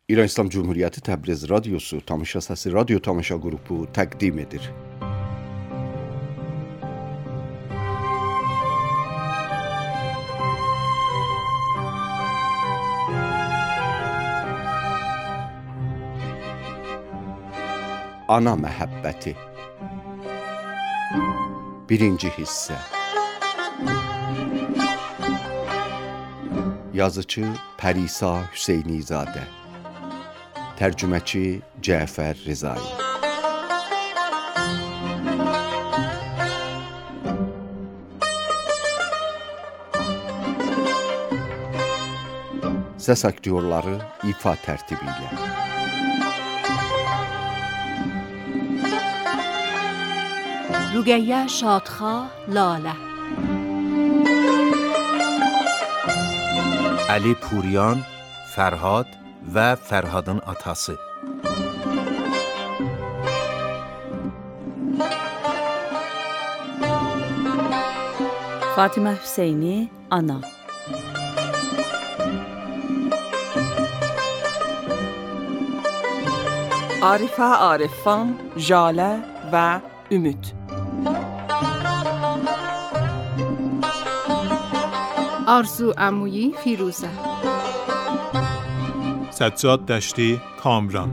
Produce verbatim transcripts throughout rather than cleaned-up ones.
İran İslam Cumhuriyeti Təbriz Radyosu Tamaşa Səsi Radyo Tamaşa Qrupu təqdim edir. Ana məhəbbəti. Birinci hissə. Yazıcı Pərisa Hüseynizadə. Tərcüməçi Cəfər Rizai. Səs aktyorları ifa tərtibi ilə. رقیه شادخواه لاله، علی پوریان فرهاد و فرهادın atası. فاطمه حسینی ana، Arifə Arifan, Jalə və Ümid. آرزو عمویی فیروزه، سجاد دشتی کامران،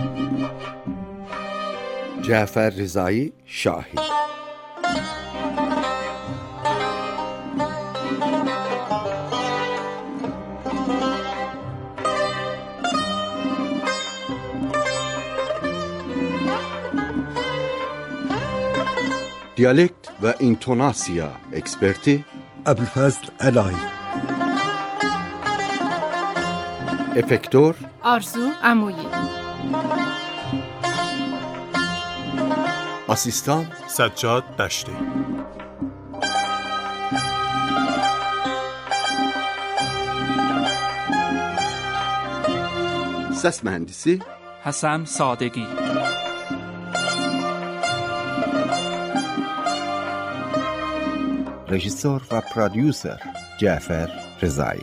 Cəfər Rizai Şahin. Dialekt və intonasiya eksperti ابوالفضل علایی. Efektor آرزو عمویی. Asistan سجاد دشتی. Səs mühəndisi حسن صادقی. Rejissor və prodüser Cəfər Rizai.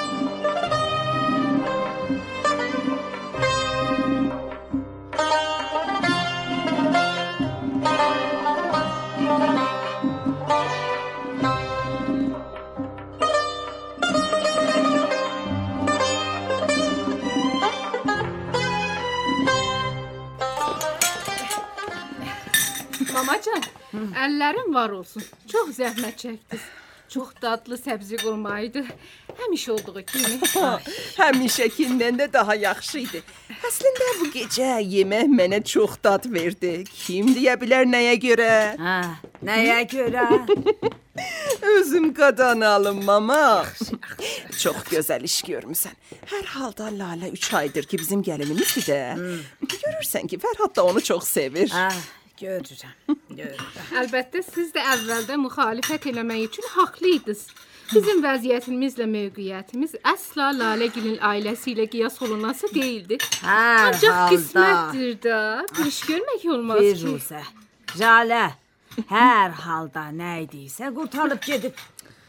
Mamacan, əllərin var olsun. Çox zəhmət çəkdiniz. Çox dadlı səbzi qurmaydı. Həmişə olduğu kimi. Həmişəkindən də daha yaxşı idi. Əslində bu gecə yemək mənə çox dad verdi. Kim deyə bilər nəyə görə? Ha, nəyə görə? Özüm qadanalım mama. Çox gözəl iş görmüsən. Hər halda Lalə üç aydır ki bizim gəlinimizdir də. Görürsən ki Fərhad da onu çox sevir. Ha, görürəm, görürəm. Əlbəttə siz də əvvəldə müxalifət eləmək üçün haqlıydınız. Bizim vəziyyətimizlə mövqeyyətimiz əsla Laləgilin ailəsi ilə qiyas olunası deyildi. Hər Ancaq halda qismətdir də. Bir iş görmək olmaz ki. Firuzə, Jalə, hər halda nə idisə qurtarıb gedib.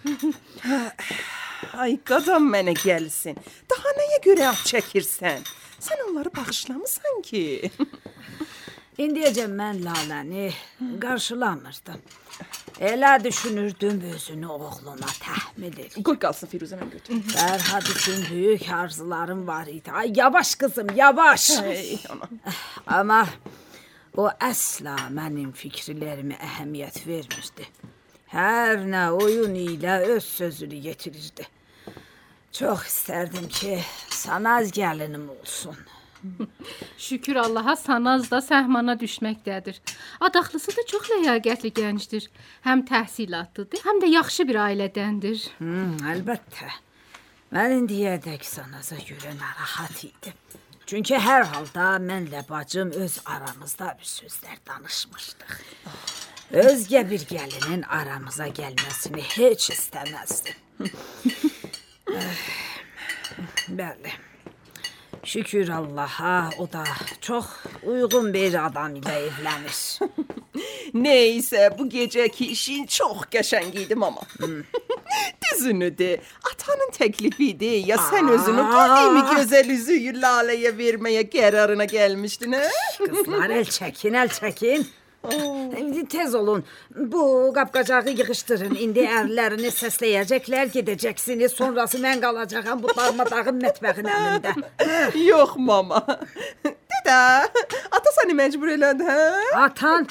Ay qadan mənə gəlsin. Daha nəyə görə ad çəkirsən? Sən onları bağışlamısan ki. İndiyəcən mən Laləni qarşılamırdım. Elə düşünürdüm özünü oğluna təhmil edib. Qoy qalsın Firuzə, mən götürüm. Fərhad üçün böyük arzularım var idi. Ay yavaş qızım, yavaş. Ay, ana. Amma o əsla mənim fikirlərimə əhəmiyyət vermirdi. Hər nə oyun ilə öz sözünü yetirirdi. Çox istərdim ki, Sanaz gəlinim olsun. Şükür Allaha Sanaz da səhmana düşməkdədir. Adaxlısı da çox ləyaqətli gəncdir. Həm təhsilatlıdır, həm də yaxşı bir ailədəndir. Hmm, əlbəttə. Mən indiyədək Sanaza görə narahat idim. Çünki hər halda mənlə bacım öz aramızda bir sözlər danışmışdıq. Özgə bir gəlinin aramıza gəlməsini heç istəməzdim. Bəli. Şükür Allaha, o da çox uyğun bir adam ilə evlənir. Neysə, bu gecəki işin çox qəşəng idi mama. Düzünü de, ata Atanın teklifiydi. Ya sen özünü kadimi güzel üzüyü Lale'ye vermeye kararına gelmiştin ha? Kızlar el çekin, el çekin. İndi tez olun. Bu qapqacağı yığışdırın. İndi ərlərini səsləyəcəklər, gedəcəksiniz. Sonrası mən qalacağam bu darmadağın mətbəxin əmində. Yox mama. Dədə, ata səni məcbur elədi, hə? Atan?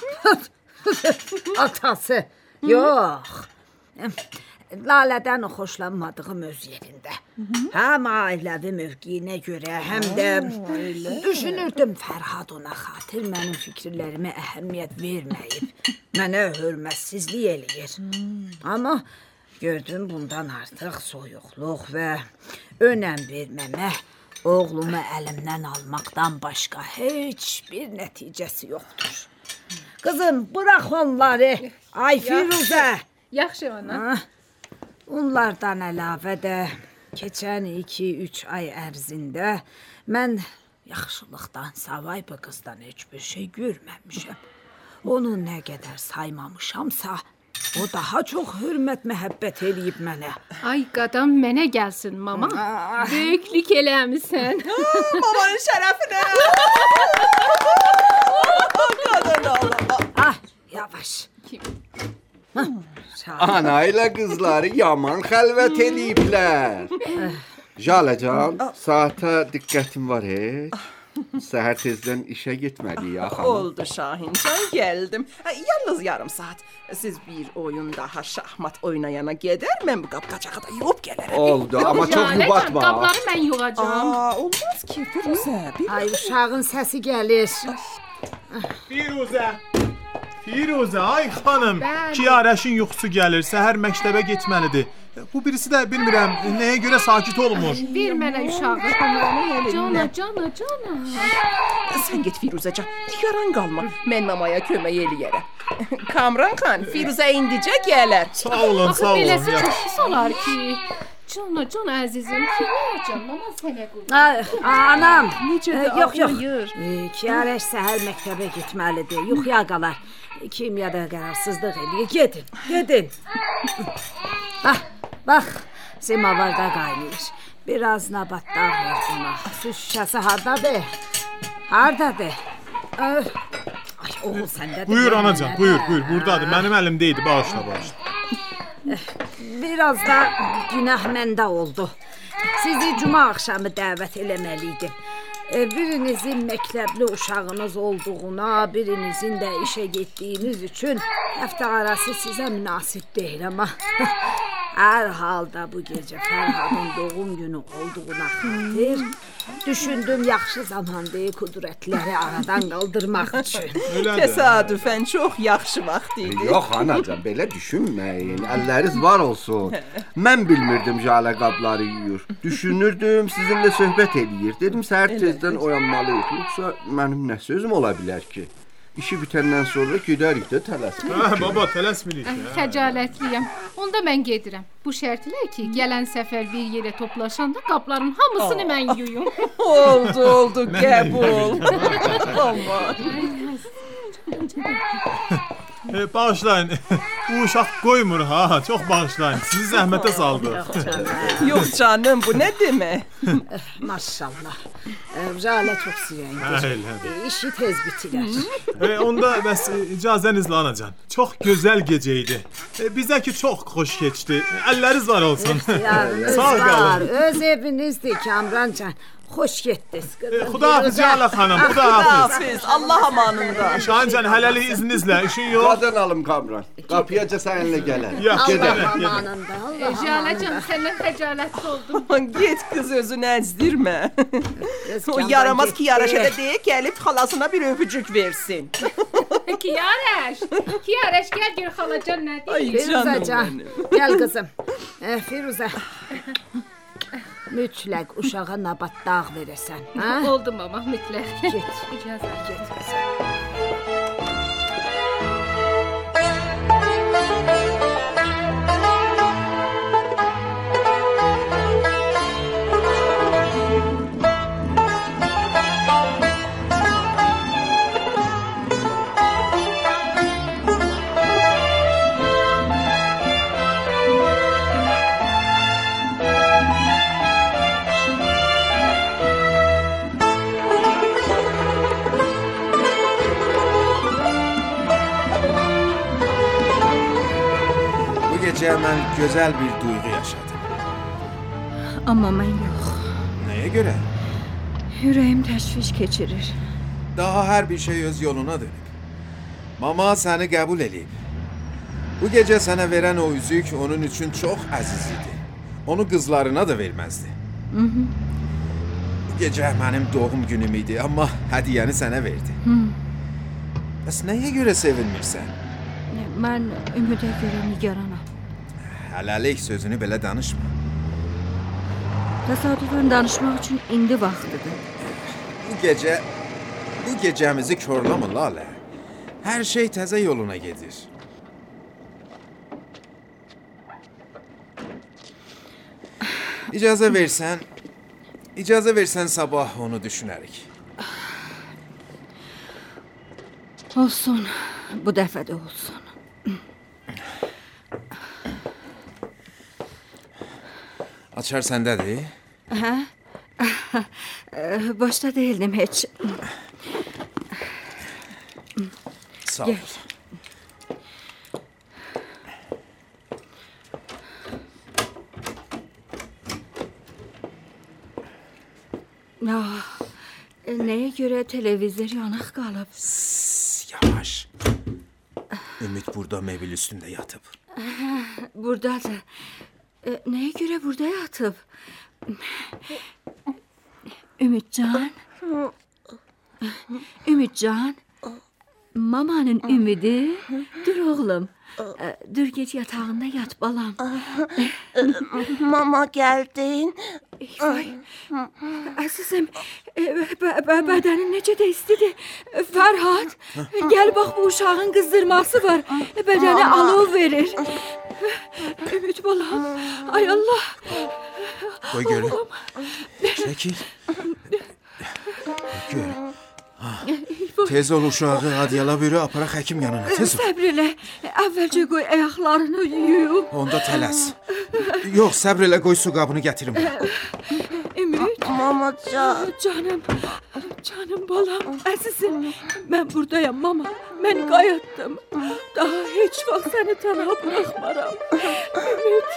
Atası? Yox. Lalədən xoşlanmadığım öz yerində. Həm ailəvi mövqeyinə görə, həm də düşünürdüm Fərhad ona xatir mənim fikirlərimə əhəmiyyət verməyib. Mənə hörmətsizlik eləyir. Amma gördüm bundan artıq soyuqluq və önəm verməmə, oğlumu əlimdən almaqdan başqa heç bir nəticəsi yoxdur. Qızım, bırax onları. Ay Firuzə. Yaxşı ana. Onlardan əlavə də keçən iki üç ay ərzində mən yaxşılıqdan savay bu qızdan heç bir şey görməmişəm. Onu nə qədər saymamışamsa, o daha çox hörmət, məhəbbət eləyib mənə. Ay qadam mənə gəlsin mama. Böyüklük eləmisən. Mamanın şərəfinə. Qadın ağlama. Ah, yavaş. Kim? Ana ilə qızları yaman xəlvət eləyiblər. Jaləcan, saata diqqətin var heç? Səhər tezdən işə getməliyik ya xanım. Oldu Şahincan, gəldim. Yalnız yarım saat. Siz bir oyun daha şahmat oynayana gedər, mən bu qapqacağı da yuvub gələrəm. Oldu, amma çox yubatma. Qabları mən yuvacağam. Aa, olmaz ki, Firuzə. Ay uşağın səsi gəlir. Firuzə. Firuzə, ay xanım. Bəli. Kiyarəşin yuxusu gəlir, səhər məktəbə getməlidir. Bu birisi də bilmirəm, nəyə görə sakit olmur. Ver mənə uşağı. Cana, cana, cana. Sən get Firuzəcan, yaran qalma. Mən mamaya kömək eləyərəm. Kamran xan, Firuzə indicə gələr. Sağ olun, sağ olun. Beləsi Ya. çox pis olar ki. Cana, cana əzizim, kiməyəcəm, mama sənə qurban. Ay, anam. Necə də Yox, yox. ağlayır. Kiyarəş səhər məktəbə getməlidir. Yuxuya qalar. Kimyada qərarsızlıq eləyir. Gedin, gedin. Bax, bax, semavarda qaynayır. Biraz nabatda ver buna. Su şüşəsi hardadır? Hardadır? Ay, oğul səndədir. Buyur anacan, buyur, buyur. Buradadır, mənim əlimdəydi, bağışla, bağışla. Biraz da günah məndə oldu. Sizi cuma axşamı dəvət eləməliydim. Birinizin məktəbli uşağınız olduğuna, birinizin də işə getdiyiniz üçün həftə arası sizə münasib deyil, amma hər halda bu gecə Fərhadın doğum günü olduğuna xatir düşündüm yaxşı zamandır qudrətləri aradan qaldırmaq üçün. Təsadüfən çox yaxşı vaxt idi. Yox anacan, belə düşünməyin. Əlləriniz var olsun. Mən bilmirdim Jalə qabları yuyur. Düşünürdüm sizinlə söhbət eləyir. Dedim səhər tezdən oyanmalıyıq. Yoxsa mənim nə sözüm ola bilər ki? İşi bitəndən sonra gedərik də tələsmə. Hə, baba, tələsmirik. Xəcalətliyəm. Onda mən gedirəm. Bu şərtlə ki, gələn səfər bir yerə toplaşanda qapların hamısını mən yuyum. Oldu, oldu, qəbul. Aman. E, bağışlayın. Bu uşaq qoymur ha. Çox bağışlayın. Sizi zəhmətə saldı. Yox canım, bu nə demək? Maşallah. Jalə çox sirəndir. Elə. İşi tez bitilər. E, onda bəs icazənizlə anacan. Çox gözəl gecə idi. E, bizə ki çox xoş keçdi. Əlləriniz var olsun. Yarınız Sağ var. qalın. Öz evinizdir Kamrancan. Xoş getdiniz. E, Xudahafiz Jalə xanım, xudahafiz. Hafiz, Allah amanında. Şahincan hələlik izninizlə, işin yox. Qadan alım Kamran. Qapıyaca səninlə gələr. Yox, Allah gedək. amanında. Allah Jaləcan, səndən xəcalətli oldum. Get qız özünü əzdirmə. amanında. O yaramaz ki yaraşa da deyək, gəlib xalasına bir öpücük versin. Kiyarəş, Kiyarəş gəl gör xalacan nə deyir? Firuzəcan, gəl qızım. E, Firuzə. Mütləq uşağa nabat dağ verəsən. Hə? Oldu mama, mütləq. Get. İcazə. Get qızım. gecə mən gözəl bir duyğu yaşadım. Amma mən yox. Nəyə görə? Ürəyim təşviş keçirir. Daha hər bir şey öz yoluna dönüb. Mama səni qəbul eləyib. Bu gecə sənə verən o üzük onun üçün çox əziz idi. Onu qızlarına da verməzdi. Hı -hı. Bu gecə mənim doğum günüm idi, amma hədiyyəni sənə verdi. Hı. Bəs nəyə görə sevinmirsən? Mən ümidə görə nigaranam. Hələlik sözünü belə danışma. Təsadüfən danışmaq üçün indi vaxtıdır. Bu gecə, bu gecəmizi korlama Lalə. Hər şey təzə yoluna gedir. İcazə versən, icazə versən sabah onu düşünərik. Olsun, bu dəfə də olsun. Açar səndədir? Hə? Başda deyildim heç. Sağ ol. Gel. Ah, nəyə görə televizor yanıq qalıb? Sss, yavaş. Ümid burada mebel üstündə yatıb. Buradadır. Nəyə görə burada yatıb? Ümidcan? Ümidcan? Mamanın ümidi? Dur oğlum. Dur get yatağında yat balam. Mama gəldin. Vay. Əzizim, bədənin necə də istidir. Fərhad, gəl bax bu uşağın qızdırması var. Bədəni alov verir. Ümid balam. Ay Allah. Qoy görüm. Çəkil. Gör. Tez ol uşağı adyala bürü aparaq həkim yanına. Tez ol. Səbr elə. Əvvəlcə qoy ayaqlarını yuyub. Onda tələs. Yox, səbr elə qoy su qabını gətirim. Ümid. Mama can. Canım. Canım balam. Əzizim. Mən buradayam mama. Mən qayıtdım. Daha heç vaxt səni tənha buraxmaram. Ümid.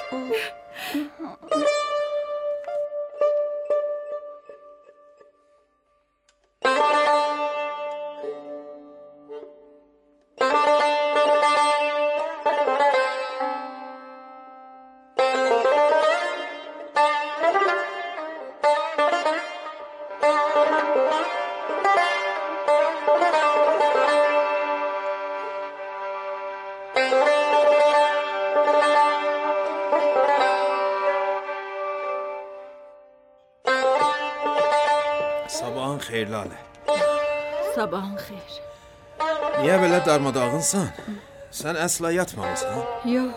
Sabahın xeyir Lalə. Sabahın xeyir. Niyə belə darmadağınsan? Sən əsla yatmamısan? Yox.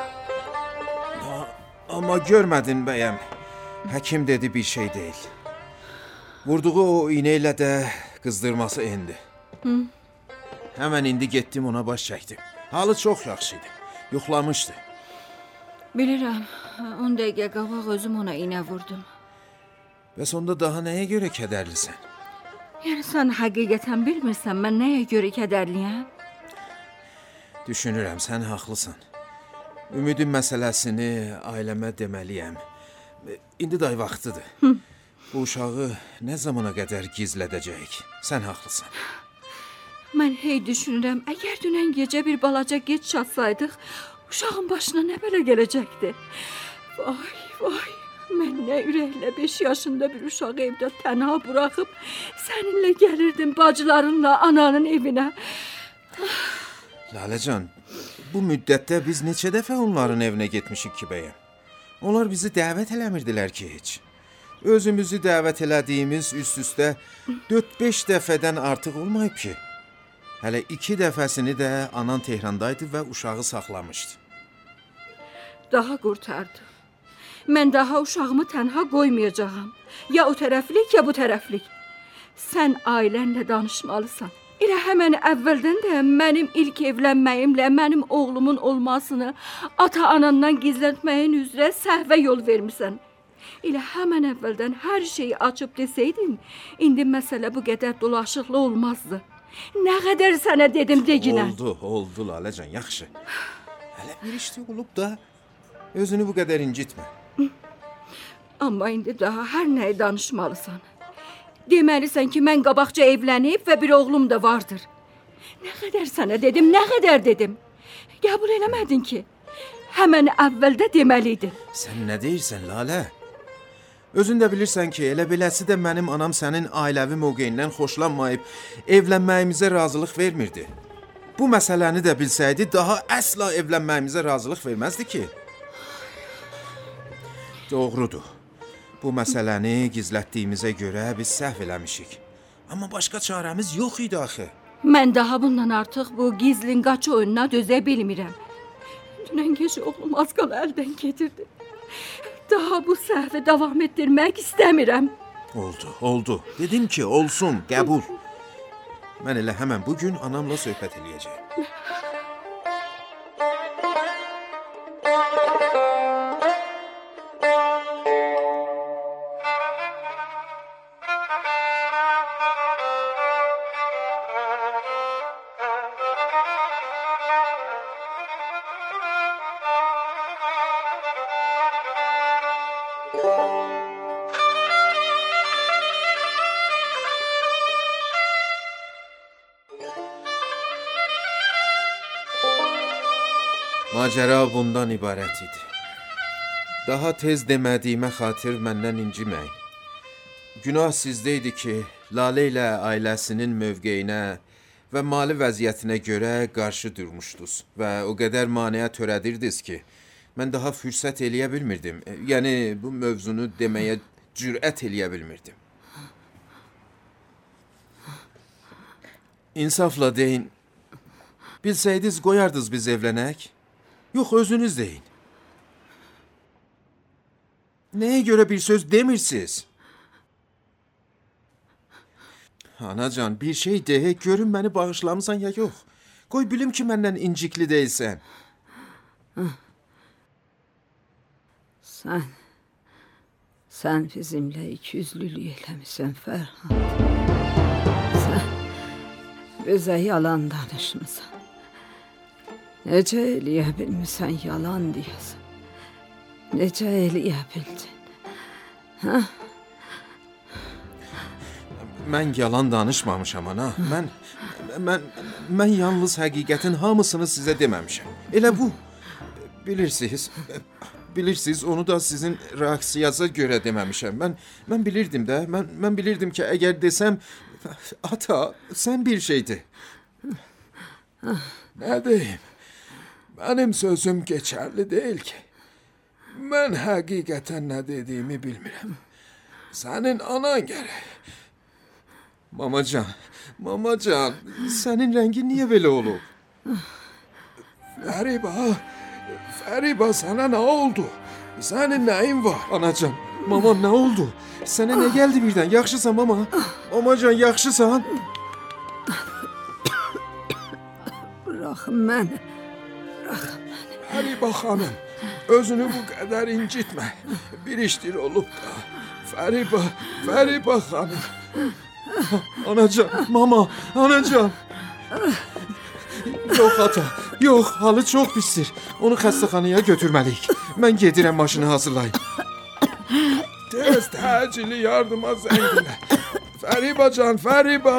Amma görmədin bəyəm. Həkim dedi bir şey deyil. Vurduğu o iğnə ilə də qızdırması endi. Hı. Həmən indi getdim ona baş çəkdim. Halı çox yaxşı idi. Yoxlamışdı. Bilirəm. on dəqiqə qabaq özüm ona iynə vurdum. Bəs onda daha nəyə görə kədərlisən? Yəni sən həqiqətən bilmirsən mən nəyə görə kədərliyəm? Düşünürəm, sən haqlısan. Ümidin məsələsini ailəmə deməliyəm. İndi day vaxtıdır. Hı. Bu uşağı nə zamana qədər gizlədəcəyik? Sən haqlısan. Mən hey düşünürəm, əgər dünən gecə bir balaca geç çatsaydıq, uşağın başına nə belə gələcəkdi? Vay, vay. Mən nə ürəklə beş yaşında bir uşağı evdə tənha buraxıb səninlə gəlirdim bacılarınla ananın evinə. Laləcan, bu müddətdə biz neçə dəfə onların evinə getmişik ki bəyəm? Onlar bizi dəvət eləmirdilər ki heç. Özümüzü dəvət elədiyimiz üst-üstə dörd-beş dəfədən artıq olmayıb ki. Hələ iki dəfəsini də anan Tehrandaydı və uşağı saxlamışdı. Daha qurtardı. Mən daha uşağımı tənha qoymayacağam. Ya o tərəflik, ya bu tərəflik. Sən ailənlə danışmalısan. Elə həmən əvvəldən də mənim ilk evlənməyimlə mənim oğlumun olmasını ata-anandan gizlətməyin üzrə səhvə yol vermisən. Elə həmən əvvəldən hər şeyi açıb desəydin, indi məsələ bu qədər dolaşıqlı olmazdı. Nə qədər sənə dedim deginən. Oldu, oldu Laləcan, yaxşı. Hələ bir işdə olub da Özünü bu qədər incitmə. Amma indi daha hər nəyi danışmalısan. Deməlisən ki, mən qabaqca evlənib və bir oğlum da vardır. Nə qədər sənə dedim, nə qədər dedim. Qəbul eləmədin ki. Həmən əvvəldə deməliydin. Sən nə deyirsən, Lalə? Özün də bilirsən ki, elə beləsi də mənim anam sənin ailəvi mövqeyindən xoşlanmayıb, evlənməyimizə razılıq vermirdi. Bu məsələni də bilsəydi, daha əsla evlənməyimizə razılıq verməzdi ki. Doğrudur. Bu məsələni gizlətdiyimizə görə biz səhv eləmişik. Amma başqa çarəmiz yox idi axı. Mən daha bundan artıq bu gizlin qaç oyununa dözə bilmirəm. Dünən gecə oğlum az qala əldən getirdi. Daha bu səhvi davam etdirmək istəmirəm. Oldu, oldu. Dedim ki, olsun, qəbul. Mən elə həmən bugün anamla söhbət eləyəcəyim. Macəra bundan ibarət idi. Daha tez demədiyimə xatir məndən inciməyin. Günah sizdə idi ki, Lalə ilə ailəsinin mövqeyinə və mali vəziyyətinə görə qarşı durmuşdunuz və o qədər maneə törədirdiniz ki, mən daha fürsət eləyə bilmirdim. Yəni, bu mövzunu deməyə cürət eləyə bilmirdim. İnsafla deyin, bilsəydiniz qoyardınız biz evlənək? Yox, özünüz deyin. Nəyə görə bir söz demirsiniz? Anacan, bir şey de, görün məni bağışlamısan ya yox. Qoy bilim ki, məndən incikli deyilsən. Sən, sən bizimlə ikiyüzlülük eləmişsən, Fərhad. Sən bizə yalan danışmısan. Necə eləyə bilmirsən yalan deyəsən? Necə eləyə bildin? Hə? Mən yalan danışmamışam, ana. Mən, mən, mən yalnız həqiqətin hamısını sizə deməmişəm. Elə bu. Bilirsiniz, bilirsiniz, onu da sizin reaksiyanıza görə deməmişəm. Mən, mən bilirdim də, mən, mən bilirdim ki, əgər desəm, ata, sən bir şeydi. Nə deyim? Mənim sözüm geçərli deyil ki. Mən həqiqətən nə dediyimi bilmirəm. Sənin anan gərək. Mamacan, mamacan, sənin rəngin niyə belə olub? Fəriba, Fəriba, sənə nə oldu? Sənin nəyin var? Anacan, mama nə oldu? Sənə nə gəldi birdən? Yaxşısan mama? Mamacan, yaxşısan? Bıraxın məni. Bıraxın məni. Fəriba xanım, özünü bu qədər incitmə. Bir işdir olub da. Fəriba, Fəriba xanım. Anacan, mama, anacan. Yox ata, yox, halı çox pisdir. Onu xəstəxanaya götürməliyik. Mən gedirəm maşını hazırlayım. Tez təcili yardıma zəng elə. Fəriba can, Fəriba.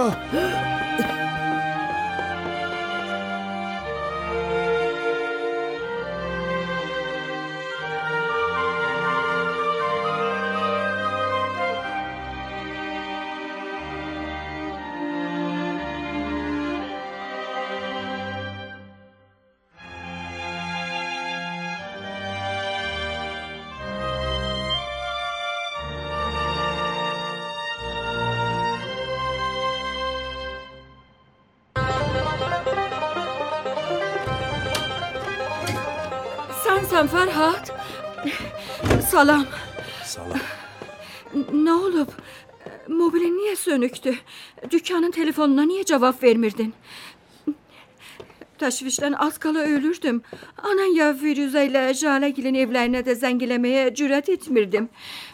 Sənsən Fərhad. Salam. Salam. Nə olub? Mobilin niyə sönükdü? Dükkanın telefonuna niyə cavab vermirdin? Təşvişdən az qala ölürdüm. Anan ya Firuzə ilə Jalegilin evlərinə də zəng eləməyə cürət etmirdim.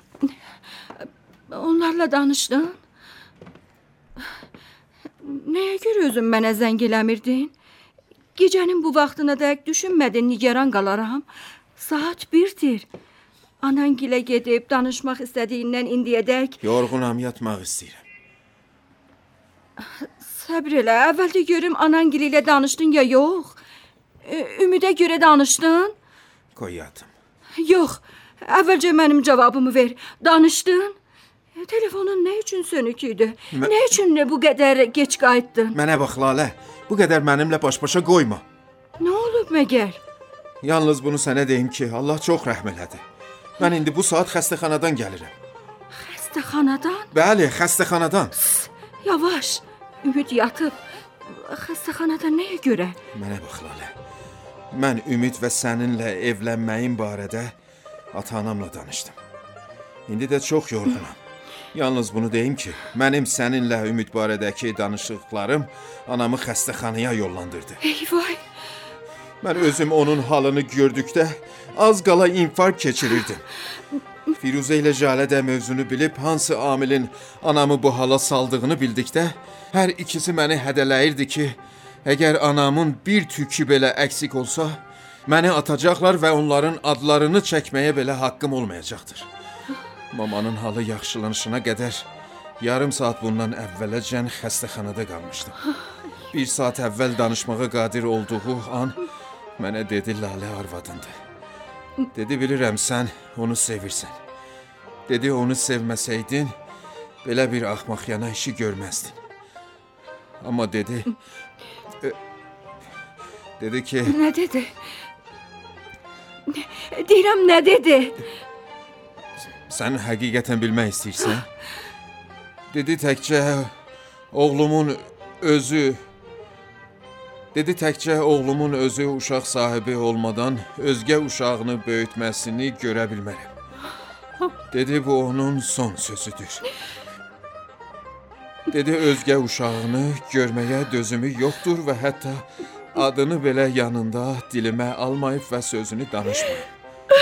Onlarla danışdın? Nəyə görə özün mənə zəng eləmirdin? Gecənin bu vaxtına dək düşünmədin, nigaran qalaram. Saat birdir. Anan gilə gedib danışmaq istədiyindən indiyədək... Yorğunam, yatmaq istəyirəm. Səbr elə, əvvəldə görüm anan gili ilə danışdın ya yox? Ümidə görə danışdın? Qoy yatım. Yox, əvvəlcə mənim cavabımı ver. Danışdın? Telefonun nə üçün sönük idi? Mən... Nə üçün bu qədər geç qayıtdın? Mənə bax, Lalə, bu qədər mənimlə baş-başa qoyma. Nə olub məgər? Yalnız bunu sənə deyim ki, Allah çox rəhm elədi. Mən indi bu saat xəstəxanadan gəlirəm. Xəstəxanadan? Bəli, xəstəxanadan. Pss, yavaş, Ümid yatıb. Xəstəxanadan nəyə görə? Mənə bax, Lalə. Mən Ümid və səninlə evlənməyim barədə ata-anamla danışdım. İndi də çox yorğunam. Yalnız bunu deyim ki, mənim səninlə Ümid barədəki danışıqlarım anamı xəstəxanaya yollandırdı. Eyvay! Mən özüm onun halını gördükdə az qala infarkt keçirirdim. Firuzə ilə Jalə də mövzunu bilib hansı amilin anamı bu hala saldığını bildikdə hər ikisi məni hədələyirdi ki, əgər anamın bir tükü belə əksik olsa, məni atacaqlar və onların adlarını çəkməyə belə haqqım olmayacaqdır. Mamanın halı yaxşılanışına qədər yarım saat bundan əvvələcən xəstəxanada qalmışdım. Bir saat əvvəl danışmağa qadir olduğu an mənə dedi Lalə arvadındır. Dedi, bilirəm sən onu sevirsən. Dedi, onu sevməsəydin, belə bir axmaq yana işi görməzdin. Amma dedi... E, dedi ki... Nə dedi? Deyirəm, nə dedi? Sən həqiqətən bilmək istəyirsən? Dedi, təkcə oğlumun özü... Dedi, təkcə oğlumun özü uşaq sahibi olmadan özgə uşağını böyütməsini görə bilmərəm. Dedi, bu onun son sözüdür. Dedi, özgə uşağını görməyə dözümü yoxdur və hətta adını belə yanında dilimə almayıb və sözünü danışmayıb.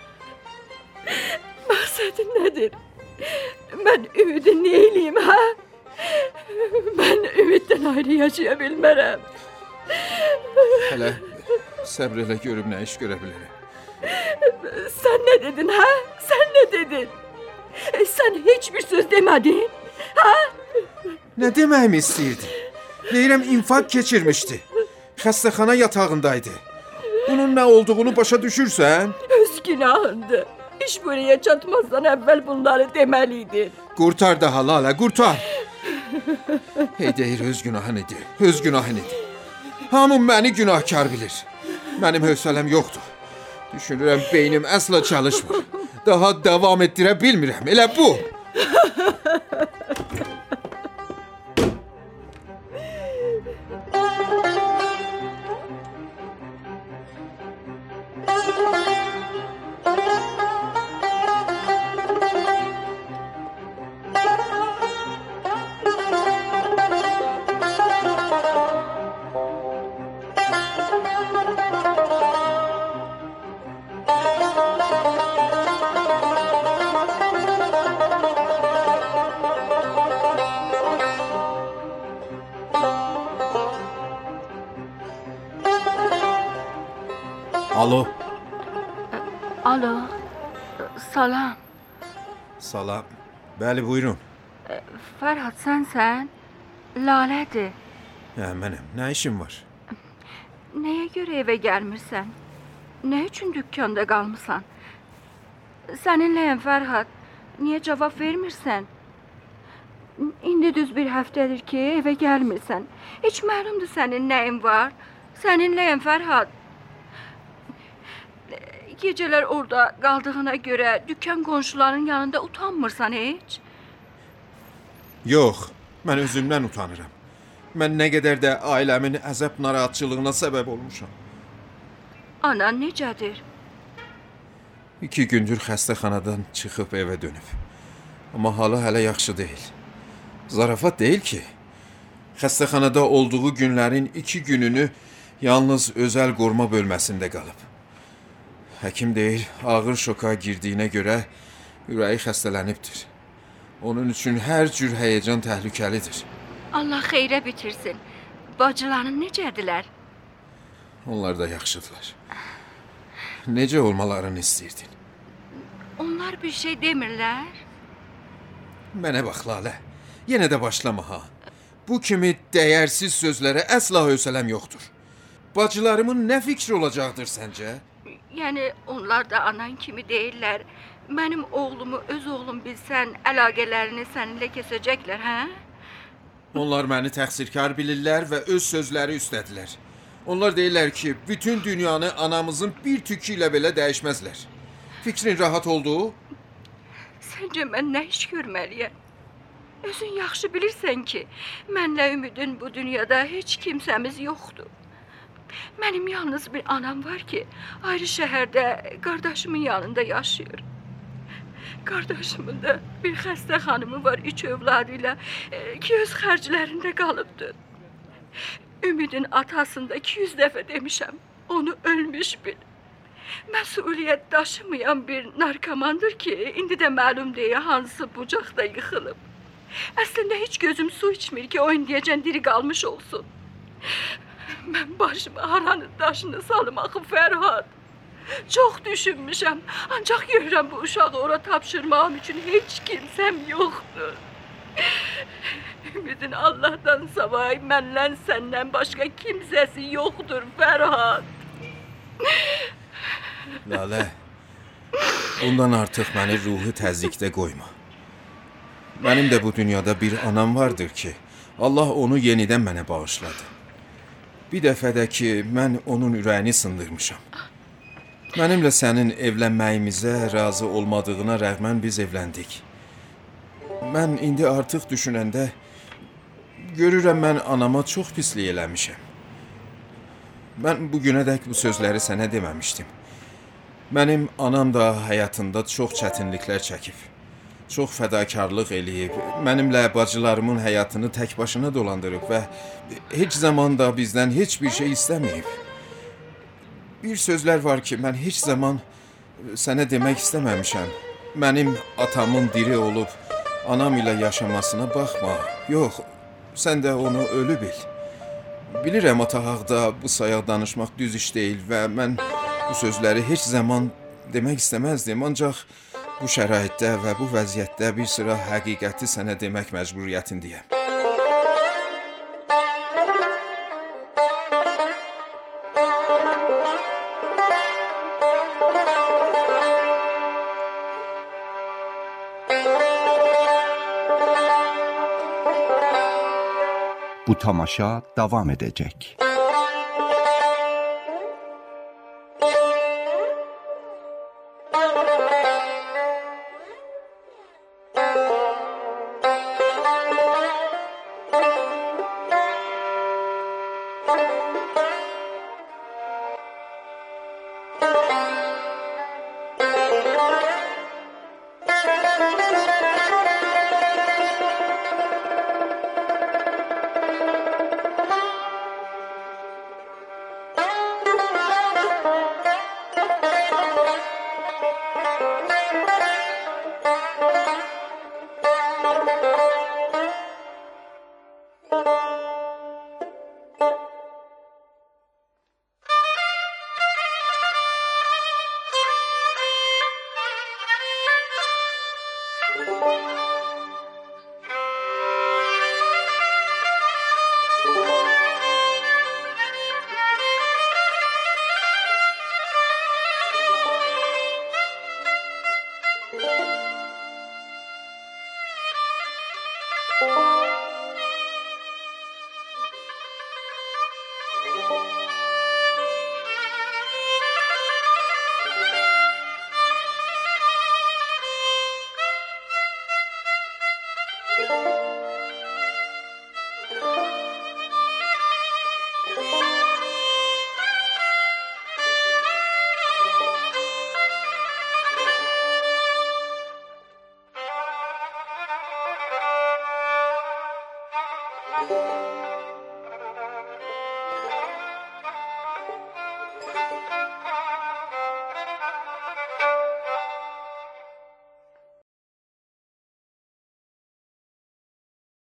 Məqsədin nədir? Mən Ümidi nə eləyim, hə? Mən Ümiddən ayrı yaşaya bilmərəm. Hələ səbr elə görüb nə iş görə bilərəm. Sən nə dedin, hə? Sən nə dedin? Sən heç bir söz demədin, hə? Nə deməyimi istəyirdin? Deyirəm, infarkt keçirmişdi. Xəstəxana yatağındaydı. Bunun nə olduğunu başa düşürsən? Öz günahındır. İş buraya çatmazdan əvvəl bunları deməliydin. Qurtar daha, Lalə, qurtar. Hey, deyir, öz günahın idi, öz günahın idi. Hamı məni günahkar bilir. Mənim hövsələm yoxdur. Düşünürəm, beynim əsla çalışmır. Daha davam etdirə bilmirəm, elə bu. Alo. Alo. Salam. Salam. Bəli, buyurun. Fərhad, sənsən? Lalədir. Hə, mənəm. Nə işin var? Nəyə görə evə gəlmirsən? Nə üçün dükkanda qalmısan? Səninləyəm, Fərhad. Niyə cavab vermirsən? İndi düz bir həftədir ki, evə gəlmirsən. Heç məlumdur sənin nəyin var? Səninləyəm, Fərhad. Gecələr orada qaldığına görə dükkan qonşuların yanında utanmırsan heç? Yox, mən özümdən utanıram. Mən nə qədər də ailəmin əzab narahatçılığına səbəb olmuşam. Anan necədir? İki gündür xəstəxanadan çıxıb evə dönüb. Amma halı hələ yaxşı deyil. Zarafat deyil ki, xəstəxanada olduğu günlərin iki gününü yalnız özəl qoruma bölməsində qalıb. Həkim deyir, ağır şoka girdiyinə görə ürəyi xəstələnibdir. Onun üçün hər cür həyəcan təhlükəlidir. Allah xeyrə bitirsin. Bacıların necədilər? Onlar da yaxşıdırlar. necə olmalarını istəyirdin? Onlar bir şey demirlər. Mənə bax Lalə, yenə də başlama ha. Bu kimi dəyərsiz sözlərə əsla hövsələm yoxdur. Bacılarımın nə fikri olacaqdır səncə? Yəni onlar da anan kimi deyirlər. Mənim oğlumu öz oğlum bilsən, əlaqələrini səninlə kəsəcəklər, hə? Onlar məni təqsirkar bilirlər və öz sözləri üstədilər. Onlar deyirlər ki, bütün dünyanı anamızın bir tükü ilə belə dəyişməzlər. Fikrin rahat oldu? Səncə mən nə iş görməliyəm? Özün yaxşı bilirsən ki, mənlə Ümidin bu dünyada heç kimsəmiz yoxdur. Mənim yalnız bir anam var ki, ayrı şəhərdə qardaşımın yanında yaşayır. Qardaşımın da bir xəstə xanımı var, üç övladı ilə ki, öz xərclərində qalıbdır. Ümidin atasında iki yüz dəfə demişəm, onu ölmüş bil. Məsuliyyət daşımayan bir narkomandır ki, indi də məlum deyə hansı bucaqda yıxılıb. Əslində heç gözüm su içmir ki, o indiyəcən diri qalmış olsun. Mən başıma haranın daşını salım axı Fərhad. Çox düşünmüşəm, ancaq görürəm bu uşağı ora tapşırmağım üçün heç kimsəm yoxdur. Ümidin Allahdan savay məndən səndən başqa kimsəsi yoxdur Fərhad. Lalə, bundan artıq məni ruhu təzyiqdə qoyma. Mənim də bu dünyada bir anam vardır ki, Allah onu yenidən mənə bağışladı. Bir dəfə də ki, mən onun ürəyini sındırmışam. Mənimlə sənin evlənməyimizə razı olmadığına rəğmən biz evləndik. Mən indi artıq düşünəndə görürəm mən anama çox pislik eləmişəm. Mən bu günədək bu sözləri sənə deməmişdim. Mənim anam da həyatında çox çətinliklər çəkib. Çox fədakarlıq eləyib, mənimlə bacılarımın həyatını tək başına dolandırıb və heç zaman da bizdən heç bir şey istəməyib. Bir sözlər var ki, mən heç zaman sənə demək istəməmişəm. Mənim atamın diri olub, anam ilə yaşamasına baxma. Yox, sən də onu ölü bil. Bilirəm atahaqda bu sayaq danışmaq düz iş deyil və mən bu sözləri heç zaman demək istəməzdim, ancaq bu şəraitdə və bu vəziyyətdə bir sıra həqiqəti sənə demək məcburiyyətindəyəm. Bu tamaşa davam edecek. Thank you.